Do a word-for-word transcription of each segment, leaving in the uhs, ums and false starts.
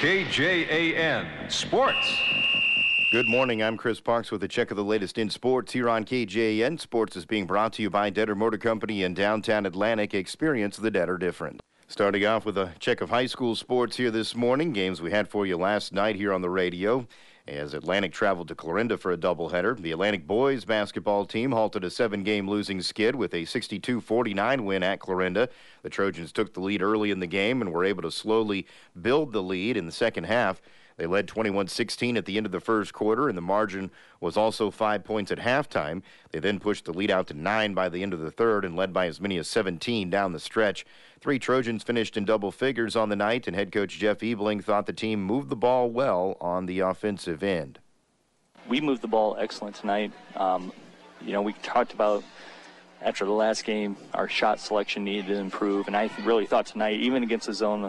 K J A N Sports. Good morning. I'm Chris Parks with a check of the latest in sports here on K J A N. Sports is being brought to you by Detter Motor Company in downtown Atlantic. Experience the Detter different. Starting off with a check of high school sports here this morning. Games we had for you last night here on the radio. As Atlantic traveled to Clarinda for a doubleheader, the Atlantic boys basketball team halted a seven-game losing skid with a sixty-two forty-nine win at Clarinda. The Trojans took the lead early in the game and were able to slowly build the lead in the second half. They led twenty-one sixteen at the end of the first quarter, and the margin was also five points at halftime. They then pushed the lead out to nine by the end of the third and led by as many as seventeen down the stretch. Three Trojans finished in double figures on the night, and head coach Jeff Ebling thought the team moved the ball well on the offensive end. We moved the ball excellent tonight. Um, you know, we talked about after the last game, our shot selection needed to improve, and I really thought tonight, even against the zone,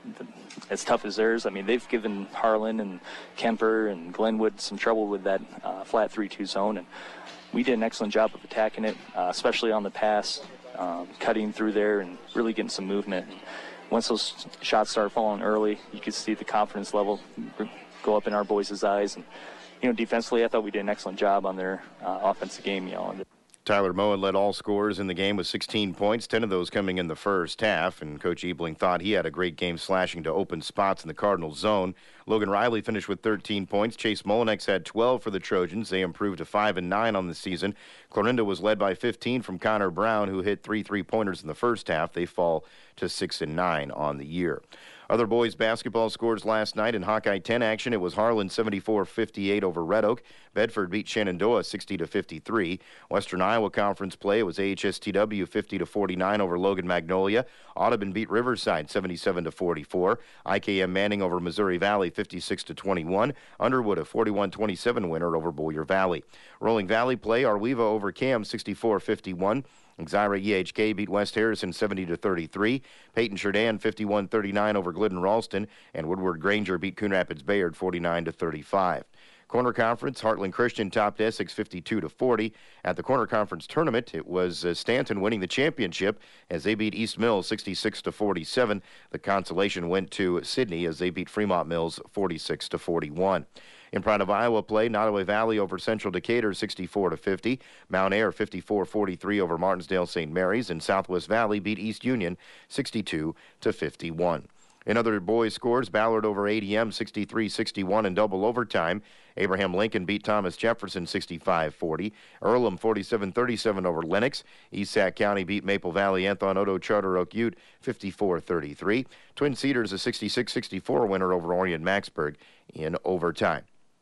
as tough as theirs, I mean, they've given Harlan and Kemper and Glenwood some trouble with that uh, flat three two zone, and we did an excellent job of attacking it, uh, especially on the pass, um, cutting through there and really getting some movement. And once those shots started falling early, you could see the confidence level go up in our boys' eyes. And, you know, defensively, I thought we did an excellent job on their uh, offensive game, you know. Tyler Moen led all scorers in the game with sixteen points, ten of those coming in the first half, and Coach Ebling thought he had a great game slashing to open spots in the Cardinals' zone. Logan Riley finished with thirteen points. Chase Molinex had twelve for the Trojans. They improved to five and nine on the season. Clarinda was led by fifteen from Connor Brown, who hit three three-pointers in the first half. They fall to six and nine on the year. Other boys basketball scores last night in Hawkeye ten action. It was Harlan seventy-four fifty-eight over Red Oak. Bedford beat Shenandoah sixty to fifty-three. Western Iowa Conference play, it was A H S T W fifty to forty-nine over Logan Magnolia. Audubon beat Riverside seventy-seven to forty-four. I K M Manning over Missouri Valley fifty-six to twenty-one. Underwood a forty-one twenty-seven winner over Boyer Valley. Rolling Valley play, Arweva over Cam sixty-four fifty-one. Xira E H K beat West Harrison seventy to thirty-three. Peyton Sheridan fifty-one thirty-nine over Glidden Ralston, and Woodward Granger beat Coon Rapids Bayard forty-nine to thirty-five. Corner Conference, Heartland Christian topped Essex fifty-two to forty. At the Corner Conference tournament, it was uh, Stanton winning the championship as they beat East Mills sixty-six to forty-seven. The consolation went to Sydney as they beat Fremont Mills forty-six to forty-one. In Pride of Iowa play, Nottoway Valley over Central Decatur sixty-four to fifty. Mount Air fifty-four forty-three over Martinsdale Saint Mary's, and Southwest Valley beat East Union sixty-two to fifty-one. In other boys scores, Ballard over A D M sixty-three sixty-one in double overtime. Abraham Lincoln beat Thomas Jefferson sixty-five forty. Earlham forty-seven thirty-seven over Lennox. East Sac County beat Maple Valley Anthon Odo Charter Oak Ute fifty-four thirty-three. Twin Cedars a sixty-six sixty-four winner over Orion Maxburg in overtime.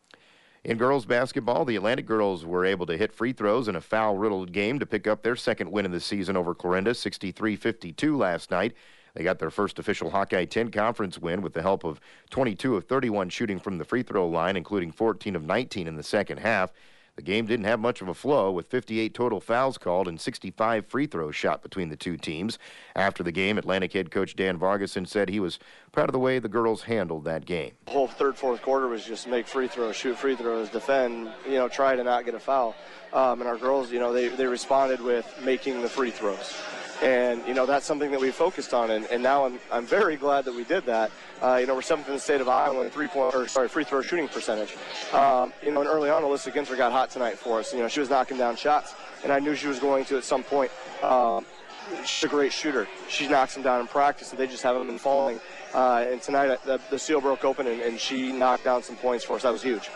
In girls basketball, the Atlantic girls were able to hit free throws in a foul-riddled game to pick up their second win of the season over Clarinda, sixty-three fifty-two last night. They got their first official Hawkeye ten conference win with the help of twenty-two of thirty-one shooting from the free throw line, including fourteen of nineteen in the second half. The game didn't have much of a flow, with fifty-eight total fouls called and sixty-five free throws shot between the two teams. After the game, Atlantic head coach Dan Vargason said he was proud of the way the girls handled that game. The whole third, fourth quarter was just make free throws, shoot free throws, defend, you know, try to not get a foul. Um, and our girls, you know, they, they responded with making the free throws. And, you know, that's something that we focused on, and, and now I'm I'm very glad that we did that. Uh, you know, we're seventh in the state of Iowa in three-point, or sorry, free throw shooting percentage. Um, you know, and early on, Alyssa Ginter got hot tonight for us. You know, she was knocking down shots, and I knew she was going to at some point. Um, she's a great shooter. She knocks them down in practice, and they just haven't been falling. Uh, and tonight, the, the seal broke open, and, and she knocked down some points for us. That was huge.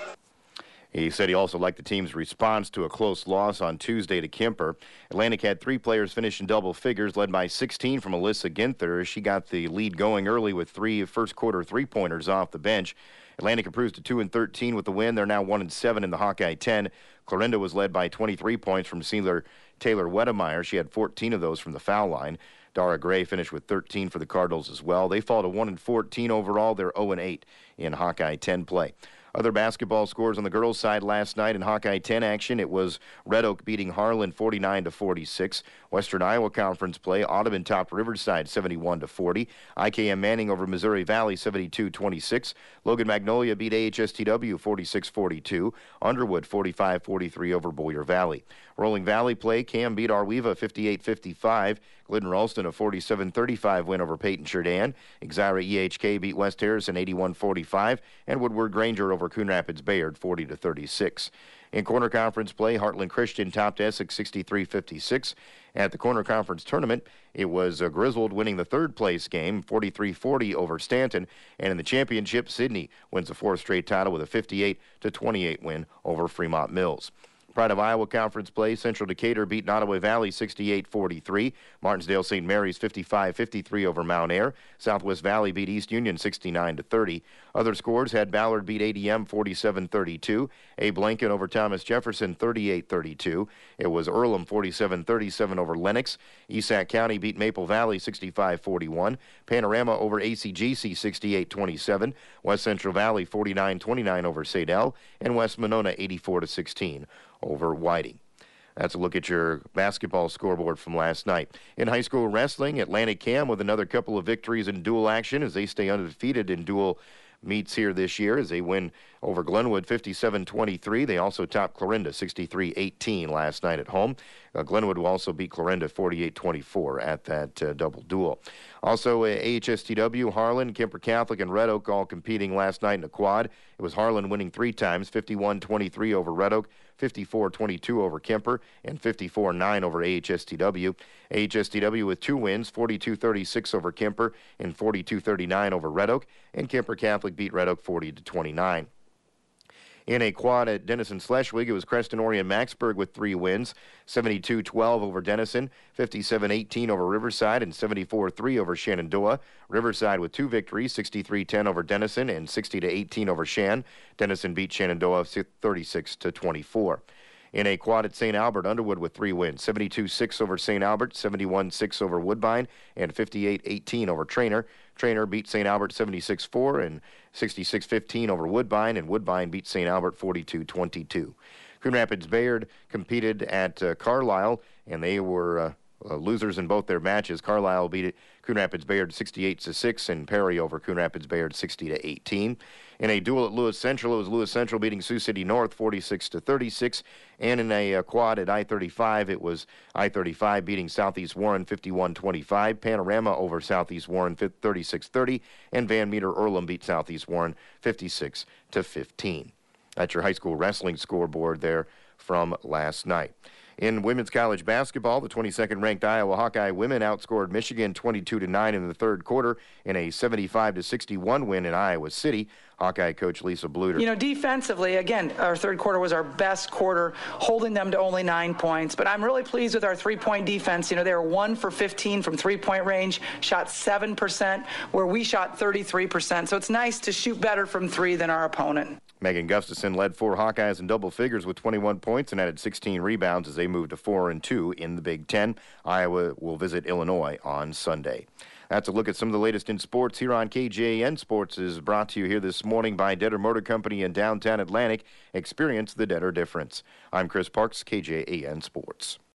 He said he also liked the team's response to a close loss on Tuesday to Kemper. Atlantic had three players finish in double figures, led by sixteen from Alyssa Ginther. She got the lead going early with three first-quarter three-pointers off the bench. Atlantic improves to two and thirteen with the win. They're now one and seven in the Hawkeye ten. Clarinda was led by twenty-three points from Taylor Taylor Wedemeyer. She had fourteen of those from the foul line. Dara Gray finished with thirteen for the Cardinals as well. They fall to one and fourteen overall. They're oh and eight in Hawkeye ten play. Other basketball scores on the girls' side last night in Hawkeye ten action. It was Red Oak beating Harlan forty-nine to forty-six. Western Iowa Conference play. Audubon topped Riverside seventy-one to forty. I K M Manning over Missouri Valley seventy-two twenty-six. Logan Magnolia beat A H S T W forty-six forty-two. Underwood forty-five forty-three over Boyer Valley. Rolling Valley play. Cam beat Arweva fifty-eight fifty-five. Glidden Ralston a forty-seven thirty-five win over Peyton Sheridan. Exira E H K beat West Harrison eighty-one forty-five. And Woodward Granger over Coon Rapids Bayard forty to thirty-six. In corner conference play, Heartland Christian topped Essex sixty-three fifty-six. At the corner conference tournament, it was uh, Griswold winning the third place game, forty-three forty over Stanton. And in the championship, Sydney wins the fourth straight title with a fifty-eight to twenty-eight win over Fremont Mills. Pride of Iowa Conference play, Central Decatur beat Nottoway Valley sixty-eight forty-three. Martinsdale Saint Mary's fifty-five fifty-three over Mount Air. Southwest Valley beat East Union sixty-nine to thirty. Other scores had Ballard beat A D M forty-seven thirty-two. Abe Lincoln over Thomas Jefferson thirty-eight thirty-two. It was Earlham forty-seven thirty-seven over Lennox. Esac County beat Maple Valley sixty-five forty-one. Panorama over A C G C sixty-eight twenty-seven. West Central Valley forty-nine twenty-nine over Sadell. And West Monona eighty-four to sixteen over Whiting. That's a look at your basketball scoreboard from last night. In high school wrestling, Atlantic Cam with another couple of victories in dual action as they stay undefeated in dual meets here this year as they win over Glenwood fifty-seven twenty-three. They also topped Clarinda sixty-three eighteen last night at home. Uh, Glenwood will also beat Clarinda forty-eight twenty-four at that uh, double duel. Also, uh, A H S T W, Harlan, Kemper Catholic, and Red Oak all competing last night in a quad. It was Harlan winning three times, fifty-one twenty-three over Red Oak, fifty-four twenty-two over Kemper, and fifty-four nine over A H S T W. A H S T W with two wins, forty-two thirty-six over Kemper and forty-two thirty-nine over Red Oak, and Kemper Catholic beat Red Oak forty to twenty-nine. In a quad at Denison Schleswig, it was Creston Orion Maxburg with three wins, seventy-two twelve over Denison, fifty-seven eighteen over Riverside, and seventy-four three over Shenandoah. Riverside with two victories, sixty-three ten over Denison and sixty to eighteen over Shan. Denison beat Shenandoah thirty-six to twenty-four. In a quad at Saint Albert, Underwood with three wins, seventy-two six over Saint Albert, seventy-one six over Woodbine, and fifty-eight eighteen over Trainer. Trainer beat Saint Albert seventy-six four and sixty-six fifteen over Woodbine, and Woodbine beat Saint Albert forty-two twenty-two. Coon Rapids Bayard competed at uh, Carlisle, and they were uh, uh, losers in both their matches. Carlisle beat it, Coon Rapids Bayard sixty-eight to six, and Perry over Coon Rapids Bayard sixty to eighteen. In a duel at Lewis Central, it was Lewis Central beating Sioux City North forty-six to thirty-six. And in a uh, quad at I thirty-five, it was I thirty-five beating Southeast Warren fifty-one twenty-five. Panorama over Southeast Warren thirty-six thirty. And Van Meter Earlham beat Southeast Warren fifty-six to fifteen. That's your high school wrestling scoreboard there from last night. In women's college basketball, the twenty-second ranked Iowa Hawkeye women outscored Michigan twenty-two to nine in the third quarter in a seventy-five to sixty-one win in Iowa City. Hawkeye coach Lisa Bluter. You know, defensively, again, our third quarter was our best quarter, holding them to only nine points. But I'm really pleased with our three-point defense. You know, they were one for fifteen from three-point range, shot seven percent, where we shot thirty-three percent. So it's nice to shoot better from three than our opponent. Megan Gustafson led four Hawkeyes in double figures with twenty-one points and added sixteen rebounds as they moved to four and two in the Big Ten. Iowa will visit Illinois on Sunday. That's a look at some of the latest in sports here on K J A N Sports, is brought to you here this morning by Detter Motor Company in downtown Atlantic. Experience the Detter difference. I'm Chris Parks, K J A N Sports.